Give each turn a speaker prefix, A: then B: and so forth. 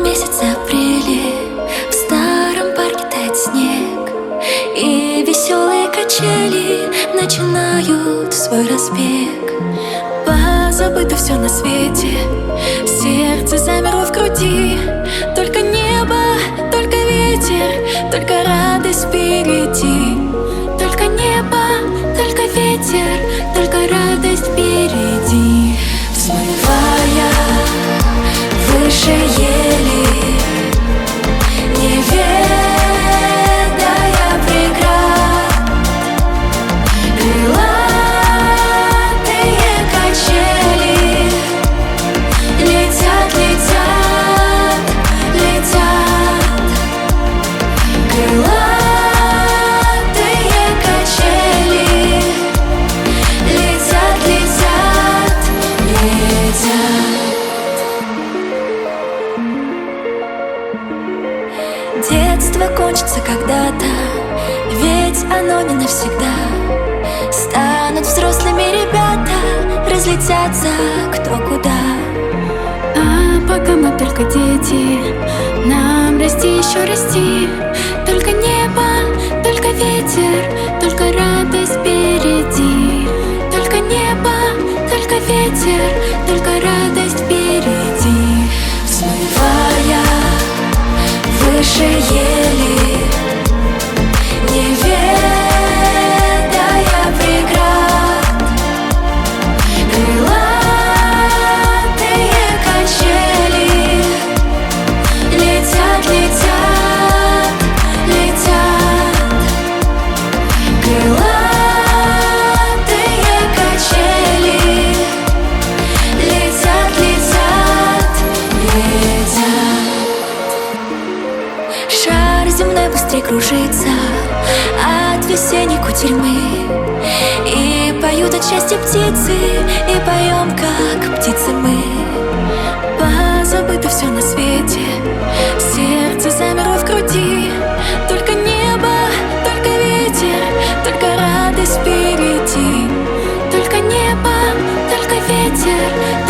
A: месяц апреля, в старом парке тает снег, и веселые качели начинают свой разбег. Позабыто все на свете, сердце замерло в груди. Только небо, только ветер, только радость впереди. Только небо, только ветер, только радость впереди. Взмывая выше ели, не ведая преград, крылатые качели летят, летят, летят. Крылатые качели летят, летят, летят. Детство кончится когда-то, ведь оно не навсегда. Станут взрослыми ребята, разлетятся кто куда.
B: А пока мы только дети, нам расти, еще расти. Только небо, только ветер, только радость впереди. Только небо, только ветер, только радость впереди.
A: Взмывая выше ели, не ведая преград, крылатые качели летят, летят, летят. Крылатые качели летят, летят, летят. Шар земной быстрее кружится от весенней кутерьмы, и поют от счастья птицы, и поем, как птицы мы. Позабыто все на свете, сердце замерло в груди. Только небо, только ветер, только радость впереди.
B: Только небо, только ветер,